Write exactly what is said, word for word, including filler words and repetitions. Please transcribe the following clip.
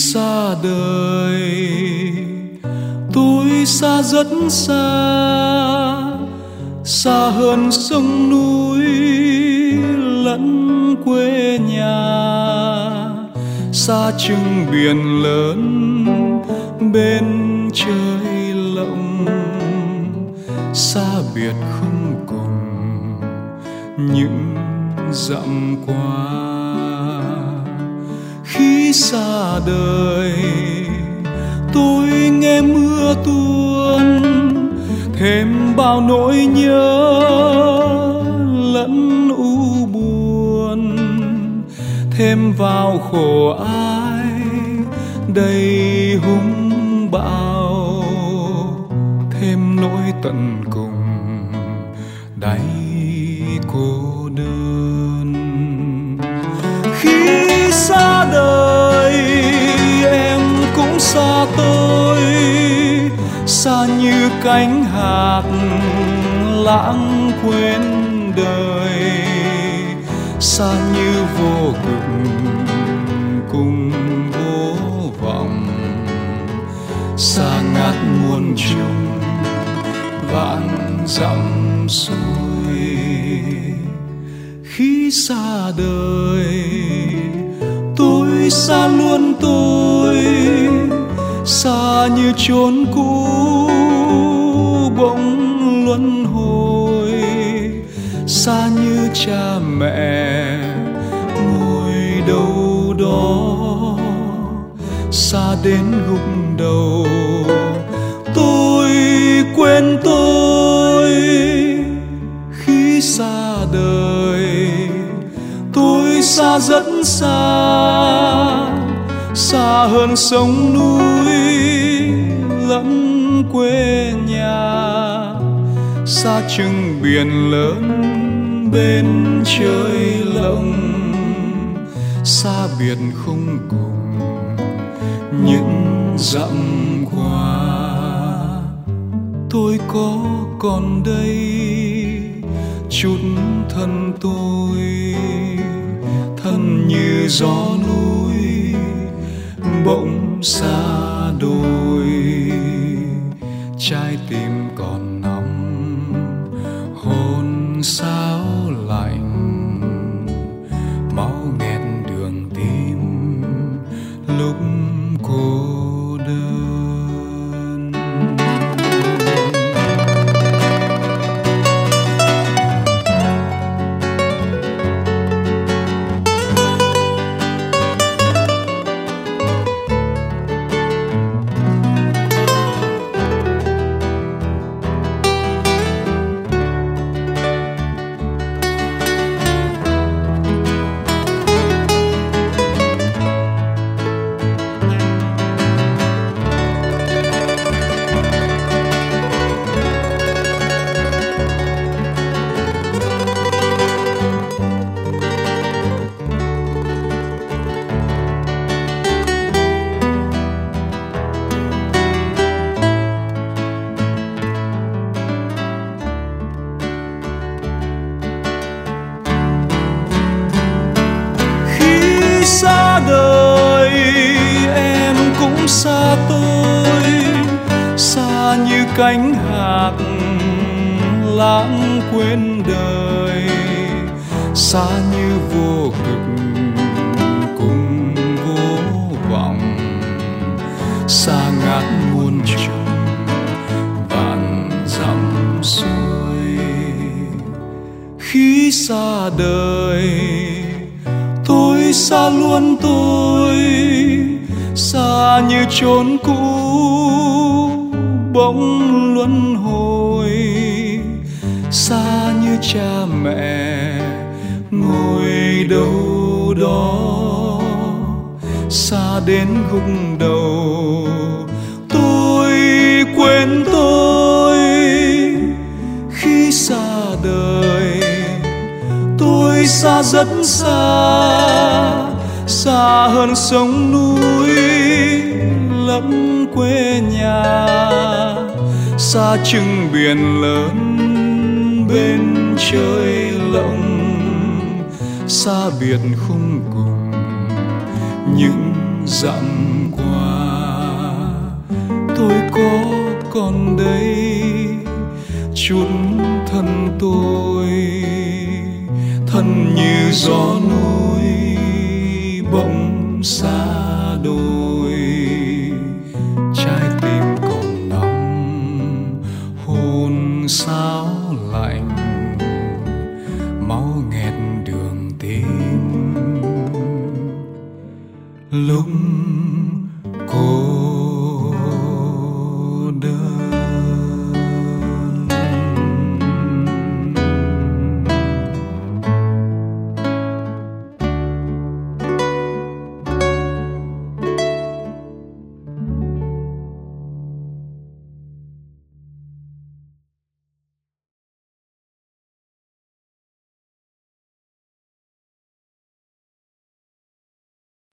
xa đời tôi xa rất xa, xa hơn sông núi lẫn quê nhà, xa chừng biển lớn bên trời lộng, xa biệt không cùng những dặm qua. Khi xa đời tôi nghe mưa tuôn, thêm bao nỗi nhớ lẫn u buồn, thêm vào khổ ai đầy hung bạo, thêm nỗi tận cùng đáy cô đơn. Khi xa đời em cũng xa tôi, xa như cánh hạc lãng quên đời, xa như vô cực cùng vô vọng, xa ngát muôn trùng vạn dặm xuôi. Khi xa đời tôi xa luôn tôi, xa như chốn cũ bỗng luân hồi, xa như cha mẹ ngồi đâu đó, xa đến gục đầu tôi quên tôi. Khi xa đời tôi xa rất xa, xa hơn sông núi lẫn quê nhà, xa chừng biển lớn bên trời lộng, xa biệt không cùng những dặm qua. Tôi có còn đây chút thân tôi, thân như gió núi bỗng xa đôi, trái tim còn nóng hồn sao lạnh, máu nghẹt đường tim lúc cô đơn. Xa đời em cũng xa tôi, xa như cánh hạc lãng quên đời, xa như vô cực cùng vô vọng, xa ngát muôn trùng vạn dặm xuôi. Khi xa đời tôi xa luôn tôi, xa như chốn cũ bỗng luân hồi, xa như cha mẹ ngồi đâu đó, xa đến gục đầu tôi quên tôi. Khi xa đời tôi xa rất xa, xa hơn sông núi lẫn quê nhà, xa chừng biển lớn bên trời lộng, xa biệt không cùng những dặm qua. Tôi có còn đây chút thân tôi, thân như gió núi bỗng xa đôi. Trái tim còn nóng, hồn sao lạnh, máu nghẹt đường tim. Lúc